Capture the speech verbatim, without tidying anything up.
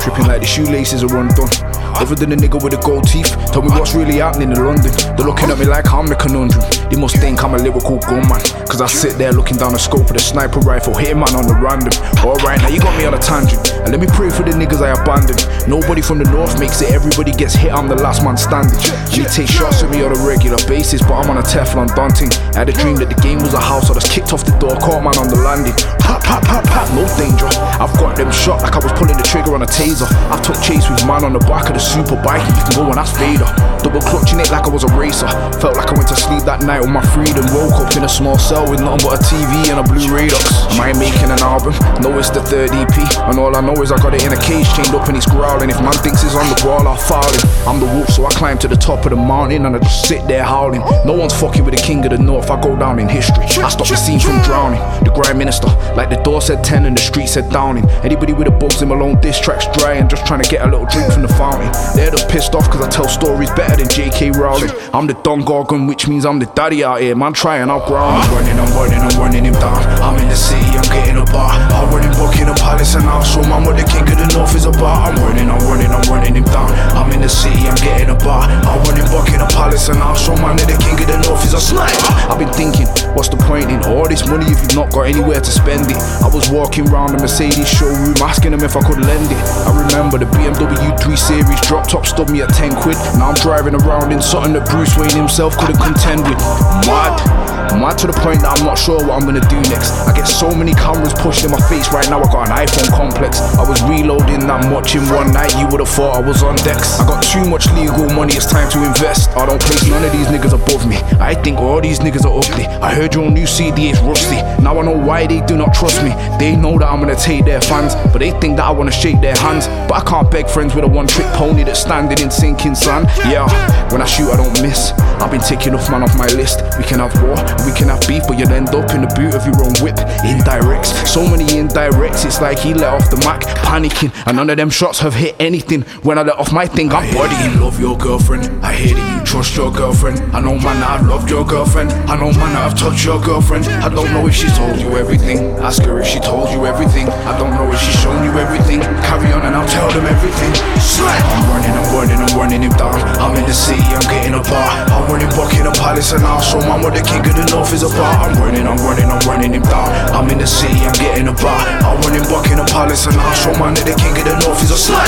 tripping like the shoelaces are undone. Other than the nigga with the gold teeth, tell me what's really happening in London. They're looking at me like I'm the conundrum. They must think I'm a lyrical gunman, cause I sit there looking down the scope of the sniper rifle, hitting man on the random. Alright, now you got me on a tangent, and let me pray for the niggas I abandoned. Nobody from the north makes it, everybody gets hit, I'm the last man standing. They take shots at me on a regular basis, but I'm on a Teflon daunting. I had a dream that the game was a house, I just kicked off the door, caught man on the landing. Pop, pop, pop, pop, no danger. I've got them shot like I was pulling the trigger on a taser. I took chase with man on the back of the super bike, and you can go and ask Vader. Double clutching it like I was a racer. Felt like I went to sleep that night with my freedom. Woke up in a small cell with nothing but a T V and a Blu-ray docs. Am I making an album? No, it's the third E P, and all I know is I got it in a cage chained up and he's growling. If man thinks he's on the ball, I'll foul him. I'm the wolf, so I climb to the top of the mountain and I just sit there howling. No one's fucking with the king of the north, I go down in history. I stop the scene from drowning. The Grime Minister, like the door said ten and the street said Downing. Anybody with the bugs in Malone diss tracks dry and just trying to get a little drink from the fountain. They're just pissed off cause I tell stories better than J K Rowling. I'm the Don Gorgon, which means I'm the daddy out here. Man trying, I'll ground. I'm running, I'm running, I'm running him down. I'm in the city, I'm getting a bar. I'm running Buckingham Palace and I'll show man what the king of the north is about. I'm running, I'm running, I'm running him down. I'm in the city, I'm getting a bar. I'm running Buckingham Palace and I'll show man that the king of the north is a sniper. I've been thinking, what's the point in all this money if you've not got anywhere to spend it? I was walking round the Mercedes showroom asking them if I could lend it. I remember the B M W three Series drop top stood me at ten quid. Now I'm driving around in something that Bruce Wayne himself couldn't contend with. Mad, mad to the point that I'm not sure what I'm gonna do next. I get so many cameras pushed in my face right now, I got an iPhone complex. I was reloading that much in one night, you would've thought I was on decks. I got too much legal money, it's time to invest. I don't place none of these niggas above me. I think all these niggas are ugly. I heard your new C D is rusty. Now I know why they do not trust me. They know that I'm gonna take their fans, but they think that I wanna shake their hands. But I can't beg friends with a one trick pony that's standing in sinking sand. Yeah, when I shoot I don't miss. I've been taking off man off my list. We can have war, we can have beef, but you'll end up in the boot of your own whip. Indirects, so many indirects, it's like he let off the Mac, panicking, and none of them shots have hit anything. When I let off my thing, I'm bodying. Love your girlfriend, I hear that you trust your girlfriend. I know man that I've loved your girlfriend. I know man that I've touched your girlfriend. I don't know if she's told you everything. Ask her if she told you everything. I don't know if she's shown you everything. Carry on and I'll tell them everything. Slap! I'm running, I'm running, I'm running him down. I'm in the city, I'm getting a bar. I'm running Buckingham Palace and I'll show man what the king of the north is about. I'm running, I'm running, I'm running him down. I'm in the city, I'm getting a bar. I'm running Buckingham Palace and I'll show man that the king of the north is a slap.